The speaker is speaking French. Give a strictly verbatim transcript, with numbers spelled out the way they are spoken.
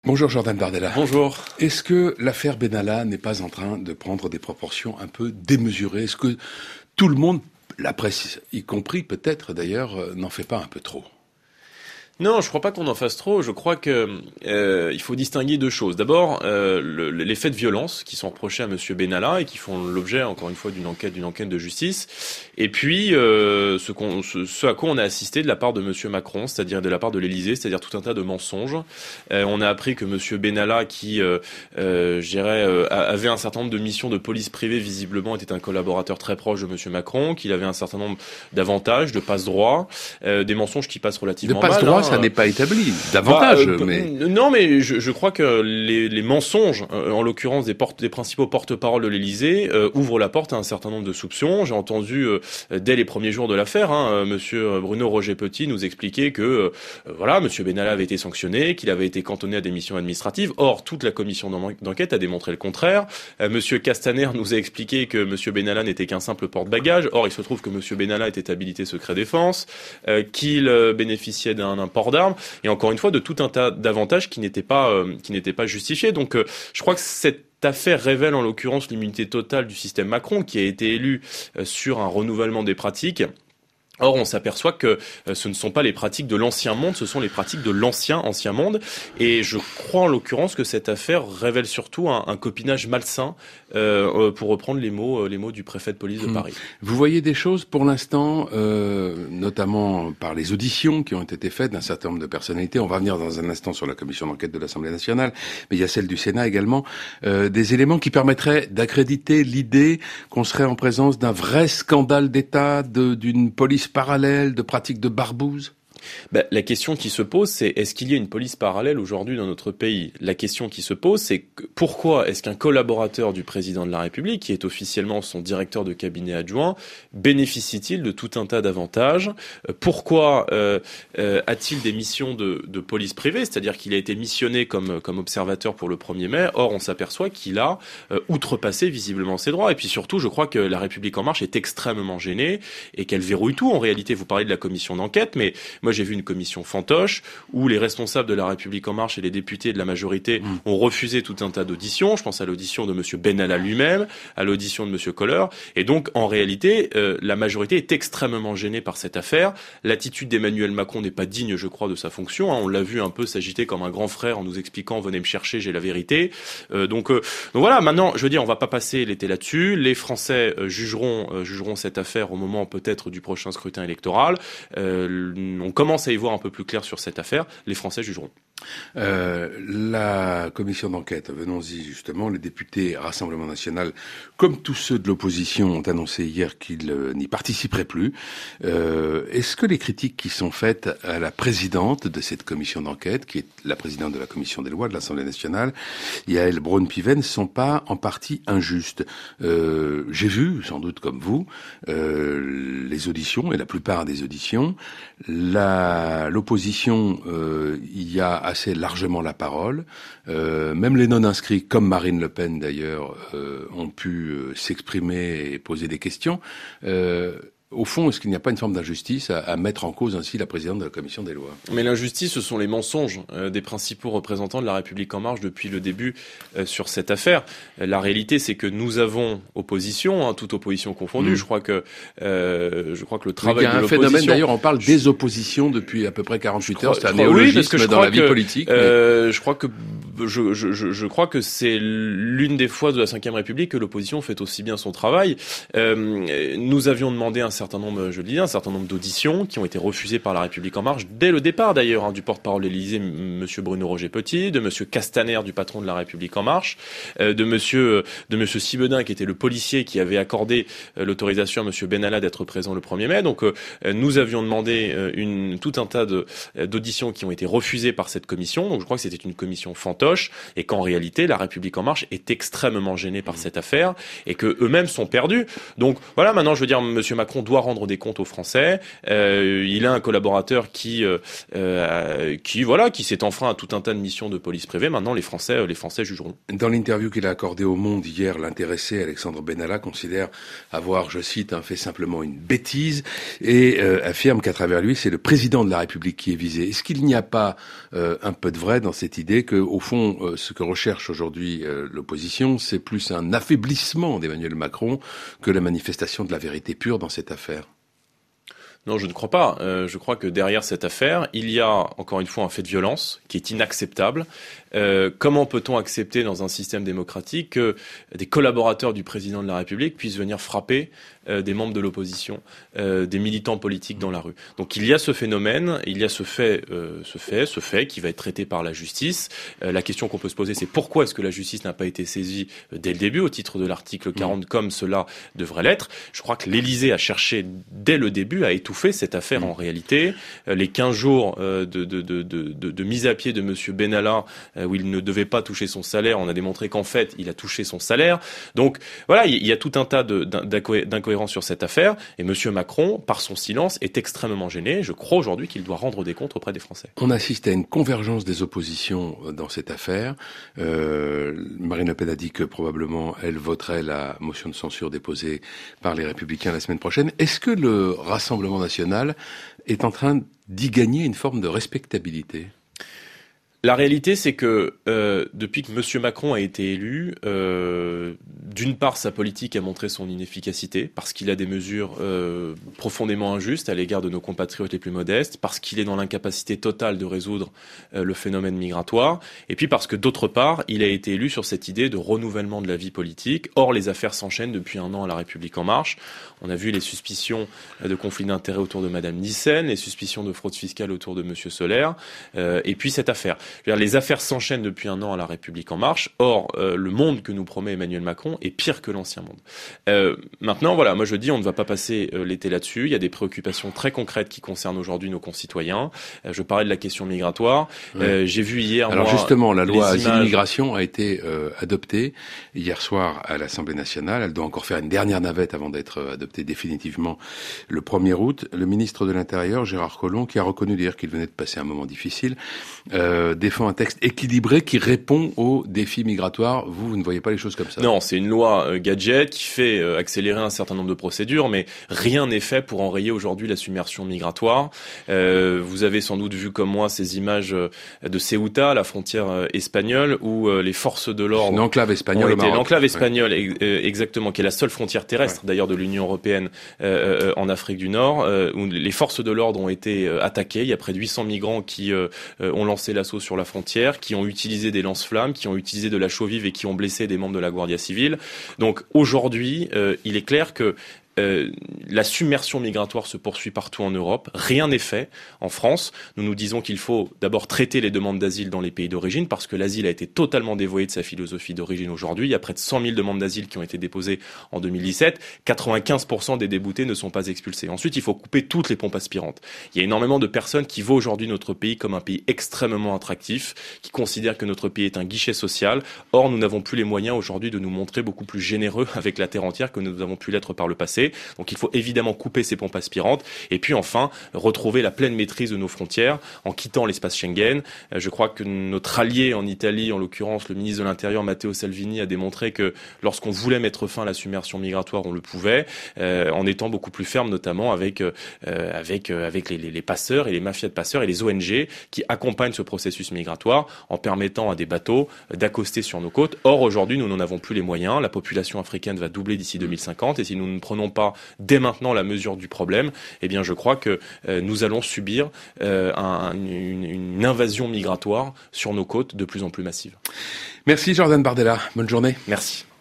Bonjour Jordan Bardella. Bonjour. Est-ce que l'affaire Benalla n'est pas en train de prendre des proportions un peu démesurées? Est-ce que tout le monde, la presse y compris peut-être d'ailleurs, n'en fait pas un peu trop? Non, je crois pas qu'on en fasse trop. Je crois que euh, il faut distinguer deux choses. D'abord, euh, le, les faits de violence qui sont reprochés à Monsieur Benalla et qui font l'objet, encore une fois, d'une enquête, d'une enquête de justice. Et puis, euh, ce, qu'on, ce, ce à quoi on a assisté de la part de Monsieur Macron, c'est-à-dire de la part de l'Élysée, c'est-à-dire tout un tas de mensonges. Euh, on a appris que Monsieur Benalla, qui, euh, euh, je dirais, euh, avait un certain nombre de missions de police privée, visiblement, était un collaborateur très proche de Monsieur Macron, qu'il avait un certain nombre d'avantages, de passe-droit, euh, des mensonges qui passent relativement mal. De passe-droit, hein. Ça n'est pas établi davantage, bah, euh, mais non, mais je, je crois que les, les mensonges, euh, en l'occurrence des, porte, des principaux porte-parole de l'Élysée, euh, ouvrent la porte à un certain nombre de soupçons. J'ai entendu euh, dès les premiers jours de l'affaire, hein, euh, Monsieur Bruno Roger-Petit nous expliquer que euh, voilà, Monsieur Benalla avait été sanctionné, qu'il avait été cantonné à des missions administratives. Or, toute la commission d'enquête a démontré le contraire. Euh, Monsieur Castaner nous a expliqué que Monsieur Benalla n'était qu'un simple porte-bagages. Or, il se trouve que Monsieur Benalla était habilité secret défense, euh, qu'il euh, bénéficiait d'un port d'armes, et encore une fois de tout un tas d'avantages qui n'étaient pas euh, qui n'étaient pas justifiés. Donc euh, je crois que cette affaire révèle en l'occurrence l'immunité totale du système Macron, qui a été élu euh, sur un renouvellement des pratiques. Or, on s'aperçoit que euh, ce ne sont pas les pratiques de l'ancien monde, ce sont les pratiques de l'ancien ancien monde. Et je crois en l'occurrence que cette affaire révèle surtout un, un copinage malsain, euh, pour reprendre les mots, les mots du préfet de police de Paris. Vous voyez des choses pour l'instant, euh, notamment par les auditions qui ont été faites d'un certain nombre de personnalités. On va revenir dans un instant sur la commission d'enquête de l'Assemblée nationale, mais il y a celle du Sénat également. Euh, des éléments qui permettraient d'accréditer l'idée qu'on serait en présence d'un vrai scandale d'État, de, d'une police parallèle, de pratiques de barbouze? Ben, la question qui se pose, c'est est-ce qu'il y a une police parallèle aujourd'hui dans notre pays? La question qui se pose, c'est que, pourquoi est-ce qu'un collaborateur du président de la République, qui est officiellement son directeur de cabinet adjoint, bénéficie-t-il de tout un tas d'avantages? Pourquoi euh, euh, a-t-il des missions de, de police privée? C'est-à-dire qu'il a été missionné comme, comme observateur pour le premier mai. Or, on s'aperçoit qu'il a euh, outrepassé visiblement ses droits. Et puis surtout, je crois que la République En Marche est extrêmement gênée et qu'elle verrouille tout. En réalité, vous parlez de la commission d'enquête, mais moi, j'ai vu une commission fantoche où les responsables de la République En Marche et les députés de la majorité mmh. ont refusé tout un tas d'auditions. Je pense à l'audition de Monsieur Benalla lui-même, à l'audition de Monsieur Kohler. Et donc, en réalité, euh, la majorité est extrêmement gênée par cette affaire. L'attitude d'Emmanuel Macron n'est pas digne, je crois, de sa fonction. Hein. On l'a vu un peu s'agiter comme un grand frère en nous expliquant « venez me chercher, j'ai la vérité euh, ». Donc, euh, donc voilà, maintenant, je veux dire, on va pas passer l'été là-dessus. Les Français euh, jugeront, euh, jugeront cette affaire au moment peut-être du prochain scrutin électoral. Euh, on commence à y voir un peu plus clair sur cette affaire, les Français jugeront. Euh, la commission d'enquête, venons-y justement, les députés Rassemblement National, comme tous ceux de l'opposition, ont annoncé hier qu'ils euh, n'y participeraient plus. Euh, est-ce que les critiques qui sont faites à la présidente de cette commission d'enquête, qui est la présidente de la commission des lois de l'Assemblée nationale, Yaël Braun-Piven, ne sont pas en partie injustes? euh, J'ai vu, sans doute comme vous, euh, les auditions, et la plupart des auditions. La, l'opposition euh, y a assez largement la parole. Euh, même les non-inscrits, comme Marine Le Pen d'ailleurs, euh, ont pu euh, s'exprimer et poser des questions. Euh, Au fond, est-ce qu'il n'y a pas une forme d'injustice à, à mettre en cause ainsi la présidente de la commission des lois? Mais l'injustice, ce sont les mensonges euh, des principaux représentants de la République En Marche depuis le début euh, sur cette affaire. Euh, la réalité, c'est que nous avons opposition, hein, toute opposition confondue. Mmh. Je crois que euh, je crois que le travail de l'opposition. Il y a un phénomène d'ailleurs. On parle des oppositions depuis à peu près quarante-huit heures. C'est un néologisme oui, dans la vie que, politique. Euh, mais... Je crois que je, je, je, je crois que c'est l'une des fois de la cinquième République que l'opposition fait aussi bien son travail. Euh, nous avions demandé un certain nombre, je le dis, un certain nombre d'auditions qui ont été refusées par la République En Marche dès le départ d'ailleurs, hein, du porte-parole de l'Élysée, Monsieur Bruno Roger-Petit, de Monsieur Castaner, du patron de la République En Marche, euh, de Monsieur de Monsieur Sibedin, qui était le policier qui avait accordé euh, l'autorisation à Monsieur Benalla d'être présent le premier mai. Donc euh, nous avions demandé euh, une tout un tas de, d'auditions qui ont été refusées par cette commission. Donc je crois que c'était une commission fantoche. cloche, et qu'en réalité, La République En Marche est extrêmement gênée par cette affaire, et que eux-mêmes sont perdus. Donc voilà, maintenant, je veux dire, M. Macron doit rendre des comptes aux Français. Euh, il a un collaborateur qui, euh, euh, qui, voilà, qui s'est enfreint à tout un tas de missions de police privée. Maintenant, les Français, les Français jugeront. Dans l'interview qu'il a accordée au Monde hier, l'intéressé Alexandre Benalla considère avoir, je cite, hein, fait simplement une bêtise et euh, affirme qu'à travers lui, c'est le président de la République qui est visé. Est-ce qu'il n'y a pas euh, un peu de vrai dans cette idée que, au fond, euh, ce que recherche aujourd'hui euh, l'opposition, c'est plus un affaiblissement d'Emmanuel Macron que la manifestation de la vérité pure dans cette affaire? Non, je ne crois pas. Euh, je crois que derrière cette affaire, il y a encore une fois un fait de violence qui est inacceptable. Euh, comment peut-on accepter dans un système démocratique que des collaborateurs du président de la République puissent venir frapper euh, des membres de l'opposition, euh, des militants politiques dans la rue? Donc il y a ce phénomène, il y a ce fait, euh, ce fait, ce fait qui va être traité par la justice. Euh, la question qu'on peut se poser, c'est pourquoi est-ce que la justice n'a pas été saisie dès le début au titre de l'article quarante, mmh. comme cela devrait l'être? Je crois que l'Élysée a cherché dès le début à étouffer cette affaire. Mmh. En réalité. Euh, les quinze jours euh, de, de, de, de, de, de mise à pied de Monsieur Benalla, euh, où il ne devait pas toucher son salaire, on a démontré qu'en fait, il a touché son salaire. Donc voilà, il y a tout un tas de, d'incohérences sur cette affaire, et Monsieur Macron, par son silence, est extrêmement gêné. Je crois aujourd'hui qu'il doit rendre des comptes auprès des Français. On assiste à une convergence des oppositions dans cette affaire. Euh, Marine Le Pen a dit que probablement elle voterait la motion de censure déposée par les Républicains la semaine prochaine. Est-ce que le Rassemblement national est en train d'y gagner une forme de respectabilité? La réalité, c'est que euh, depuis que M. Macron a été élu, euh, d'une part, sa politique a montré son inefficacité, parce qu'il a des mesures euh, profondément injustes à l'égard de nos compatriotes les plus modestes, parce qu'il est dans l'incapacité totale de résoudre euh, le phénomène migratoire, et puis parce que, d'autre part, il a été élu sur cette idée de renouvellement de la vie politique. Or, les affaires s'enchaînent depuis un an à La République En Marche. On a vu les suspicions de conflit d'intérêts autour de Mme Nyssen, les suspicions de fraude fiscale autour de M. Solaire, euh, et puis cette affaire. Les affaires s'enchaînent depuis un an à La République En Marche. Or, euh, le monde que nous promet Emmanuel Macron est pire que l'ancien monde. Euh, maintenant, voilà, moi je dis, on ne va pas passer euh, l'été là-dessus. Il y a des préoccupations très concrètes qui concernent aujourd'hui nos concitoyens. Euh, je parlais de la question migratoire. Oui. Euh, j'ai vu hier... Alors moi, justement, la loi images... asile-immigration a été euh, adoptée hier soir à l'Assemblée nationale. Elle doit encore faire une dernière navette avant d'être adoptée définitivement le premier août. Le ministre de l'Intérieur, Gérard Collomb, qui a reconnu d'ailleurs qu'il venait de passer un moment difficile, euh, défend un texte équilibré qui répond aux défis migratoires. Vous, vous ne voyez pas les choses comme ça? Non, c'est une loi euh, gadget qui fait euh, accélérer un certain nombre de procédures, mais rien n'est fait pour enrayer aujourd'hui la submersion migratoire. Euh, vous avez sans doute vu comme moi ces images euh, de Ceuta, la frontière euh, espagnole, où euh, les forces de l'ordre... Une enclave espagnole au Maroc. L'enclave espagnole, ouais. euh, exactement, qui est la seule frontière terrestre, ouais. d'ailleurs, de l'Union européenne euh, euh, en Afrique du Nord, euh, où les forces de l'ordre ont été euh, attaquées. Il y a près de huit cents migrants qui euh, euh, ont lancé l'assaut sur la frontière, qui ont utilisé des lance-flammes, qui ont utilisé de la chaux vive et qui ont blessé des membres de la Guardia Civile. Donc aujourd'hui, euh, il est clair que Euh, la submersion migratoire se poursuit partout en Europe. Rien n'est fait en France. Nous nous disons qu'il faut d'abord traiter les demandes d'asile dans les pays d'origine, parce que l'asile a été totalement dévoyé de sa philosophie d'origine aujourd'hui. Il y a près de cent mille demandes d'asile qui ont été déposées en deux mille dix-sept. quatre-vingt-quinze pour cent des déboutés ne sont pas expulsés. Ensuite, il faut couper toutes les pompes aspirantes. Il y a énormément de personnes qui voient aujourd'hui notre pays comme un pays extrêmement attractif, qui considèrent que notre pays est un guichet social. Or, nous n'avons plus les moyens aujourd'hui de nous montrer beaucoup plus généreux avec la terre entière que nous avons pu l'être par le passé. Donc il faut évidemment couper ces pompes aspirantes et puis enfin retrouver la pleine maîtrise de nos frontières en quittant l'espace Schengen. Je crois que notre allié en Italie, en l'occurrence le ministre de l'Intérieur Matteo Salvini, a démontré que lorsqu'on voulait mettre fin à la submersion migratoire, on le pouvait, euh, en étant beaucoup plus ferme, notamment avec euh, avec euh, avec les, les, les passeurs et les mafias de passeurs et les O N G qui accompagnent ce processus migratoire en permettant à des bateaux d'accoster sur nos côtes. Or aujourd'hui, nous n'en avons plus les moyens. La population africaine va doubler d'ici deux mille cinquante et si nous ne prenons pas dès maintenant la mesure du problème, eh bien je crois que euh, nous allons subir euh, un, une, une invasion migratoire sur nos côtes de plus en plus massive. Merci Jordan Bardella, bonne journée. Merci.